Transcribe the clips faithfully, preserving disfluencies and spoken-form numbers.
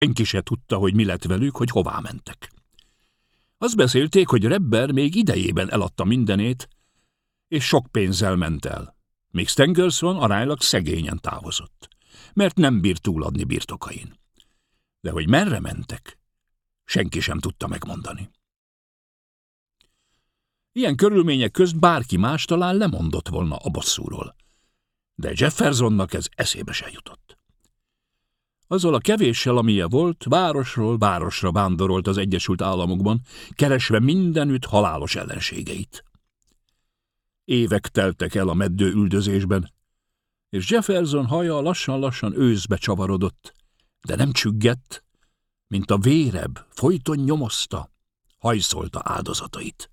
Senki se tudta, hogy mi lett velük, hogy hová mentek. Azt beszélték, hogy Rebber még idejében eladta mindenét, és sok pénzzel ment el, míg Stangerson aránylag szegényen távozott, mert nem bírt túladni birtokain. De hogy merre mentek, senki sem tudta megmondani. Ilyen körülmények közt bárki más talán lemondott volna a bosszúról, de Jeffersonnak ez eszébe se jutott. Azzal a kevéssel, amilyen volt, városról városra vándorolt az Egyesült Államokban, keresve mindenütt halálos ellenségeit. Évek teltek el a meddő üldözésben, és Jefferson haja lassan-lassan őszbe csavarodott, de nem csüggett, mint a vérebb, folyton nyomozta, hajszolta áldozatait.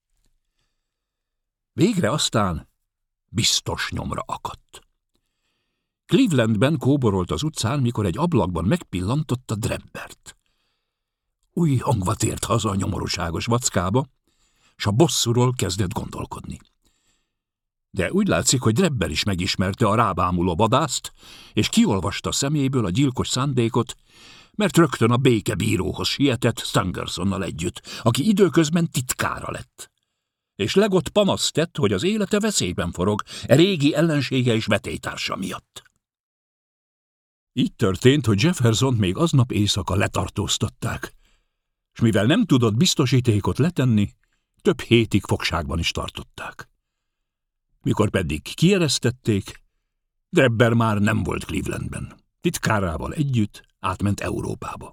Végre aztán biztos nyomra akadt. Clevelandben kóborolt az utcán, mikor egy ablakban megpillantotta Drebbert. Új hangva tért haza a nyomorúságos vackába, s a bosszúról kezdett gondolkodni. De úgy látszik, hogy Drebber is megismerte a rábámuló vadászt, és kiolvasta szeméből a gyilkos szándékot, mert rögtön a békebíróhoz sietett Stangersonnal együtt, aki időközben titkára lett. És legott panaszt tett, hogy az élete veszélyben forog, e régi ellensége és vetélytársa miatt. Így történt, hogy Jeffersont még aznap éjszaka letartóztatták, és mivel nem tudott biztosítékot letenni, több hétig fogságban is tartották. Mikor pedig kieresztették, Drebber már nem volt Clevelandben. Titkárával együtt átment Európába.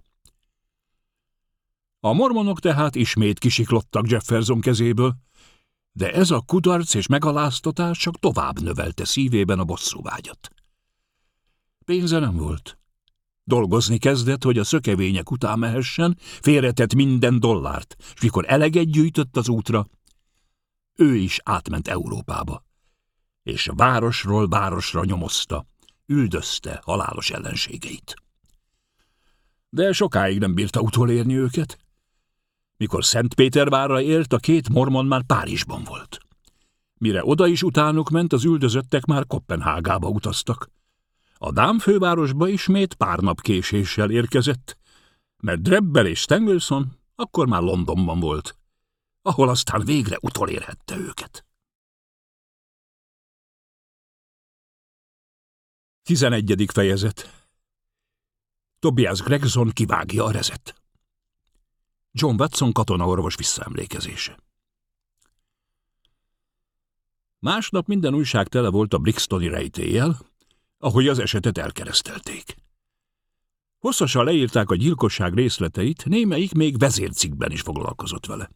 A mormonok tehát ismét kisiklottak Jefferson kezéből, de ez a kudarc és megaláztatás csak tovább növelte szívében a bosszúvágyat. Pénze nem volt. Dolgozni kezdett, hogy a szökevények után mehessen, félretett minden dollárt, és mikor eleget gyűjtött az útra, ő is átment Európába, és városról városra nyomozta, üldözte halálos ellenségeit. De sokáig nem bírta utolérni őket. Mikor Szentpétervárra ért, a két mormon már Párizsban volt. Mire oda is utánuk ment, az üldözöttek már Koppenhágába utaztak. A dán fővárosba ismét pár nap késéssel érkezett, mert Drebber és Stangerson akkor már Londonban volt, ahol aztán végre utolérhette őket. Tizenegyedik fejezet. Tobias Gregson kivágja a rezet. John Watson katonaorvos visszaemlékezése. Másnap minden újság tele volt a brixtoni rejtéllyel, ahogy az esetet elkeresztelték. Hosszasan leírták a gyilkosság részleteit, némelyik még vezércikkben is foglalkozott vele.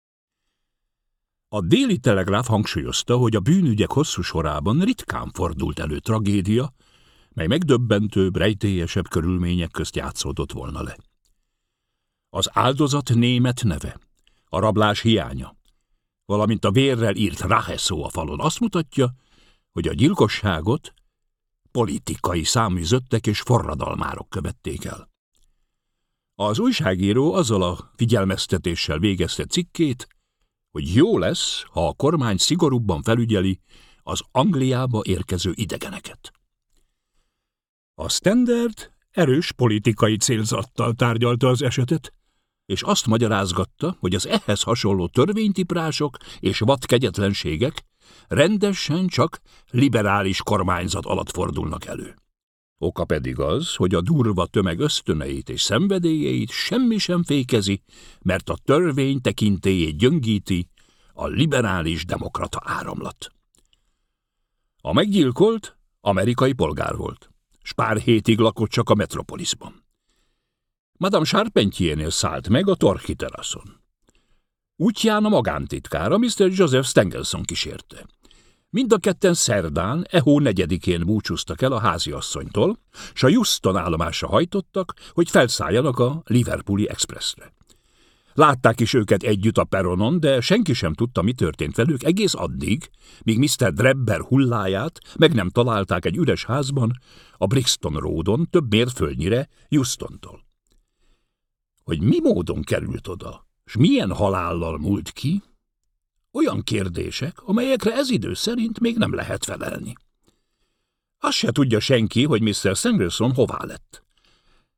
A Déli Telegráf hangsúlyozta, hogy a bűnügyek hosszú sorában ritkán fordult elő tragédia, mely megdöbbentőbb, rejtélyesebb körülmények közt játszódott volna le. Az áldozat német neve, a rablás hiánya, valamint a vérrel írt Rache szó a falon azt mutatja, hogy a gyilkosságot politikai száműzöttek és forradalmárok követték el. Az újságíró azzal a figyelmeztetéssel végezte cikkét, hogy jó lesz, ha a kormány szigorúbban felügyeli az Angliába érkező idegeneket. A Standard erős politikai célzattal tárgyalta az esetet, és azt magyarázgatta, hogy az ehhez hasonló törvénytiprások és vad kegyetlenségek rendesen csak liberális kormányzat alatt fordulnak elő. Oka pedig az, hogy a durva tömeg ösztöneit és szenvedélyeit semmi sem fékezi, mert a törvény tekintélyét gyöngíti a liberális demokrata áramlat. A meggyilkolt amerikai polgár volt, s pár hétig lakott csak a metropolisban. Madame Charpentiernél szállt meg a Torquay teraszon. Útján a magántitkára, miszter Joseph Stangerson kísérte. Mind a ketten szerdán, e hó negyedikén búcsúztak el a háziasszonytól, s a Euston állomásra hajtottak, hogy felszálljanak a Liverpooli Expressre. Látták is őket együtt a peronon, de senki sem tudta, mi történt velük egész addig, míg miszter Drebber hulláját meg nem találták egy üres házban, a Brixton Roadon több mérföldnyire Eustontól. Hogy mi módon került oda, s milyen halállal múlt ki, olyan kérdések, amelyekre ez idő szerint még nem lehet felelni. Azt se tudja senki, hogy miszter Stangerson hová lett.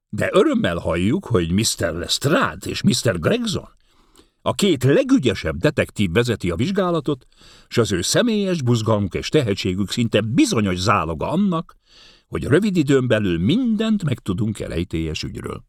De örömmel halljuk, hogy miszter Lestrade és miszter Gregson, a két legügyesebb detektív vezeti a vizsgálatot, s az ő személyes buzgalmuk és tehetségük szinte bizonyos záloga annak, hogy rövid időn belül mindent megtudunk a rejtélyes ügyről.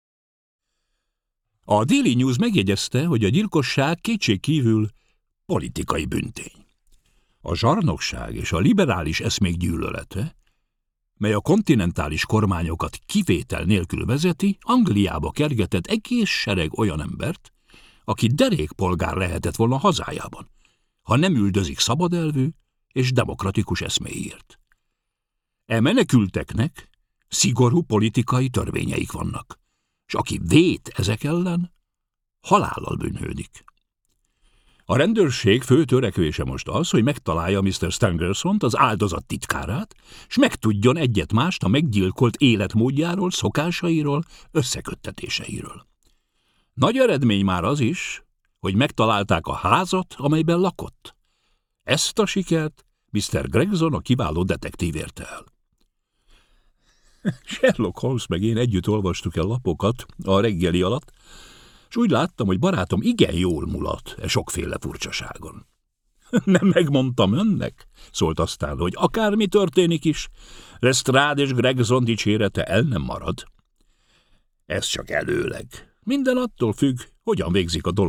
A Daily News megjegyezte, hogy a gyilkosság kétségkívül politikai bűntény. A zsarnokság és a liberális eszmék gyűlölete, mely a kontinentális kormányokat kivétel nélkül vezeti, Angliába kergetett egész sereg olyan embert, aki derékpolgár lehetett volna hazájában, ha nem üldözik szabadelvű és demokratikus eszméért. E menekülteknek szigorú politikai törvényeik vannak, és aki vét ezek ellen, halállal bűnhődik. A rendőrség fő törekvése most az, hogy megtalálja miszter Stangersont, az áldozat titkárát, és megtudjon egyet-mást a meggyilkolt életmódjáról, szokásairól, összeköttetéseiről. Nagy eredmény már az is, hogy megtalálták a házat, amelyben lakott. Ezt a sikert miszter Gregson, a kiváló detektív érte el. Sherlock Holmes meg én együtt olvastuk el lapokat a reggeli alatt, és úgy láttam, hogy barátom igen jól mulat e sokféle furcsaságon. Nem megmondtam önnek, szólt aztán, hogy akármi történik is, Lestrade és Gregson dicsérete el nem marad. Ez csak előleg. Minden attól függ, hogyan végzik a dolog.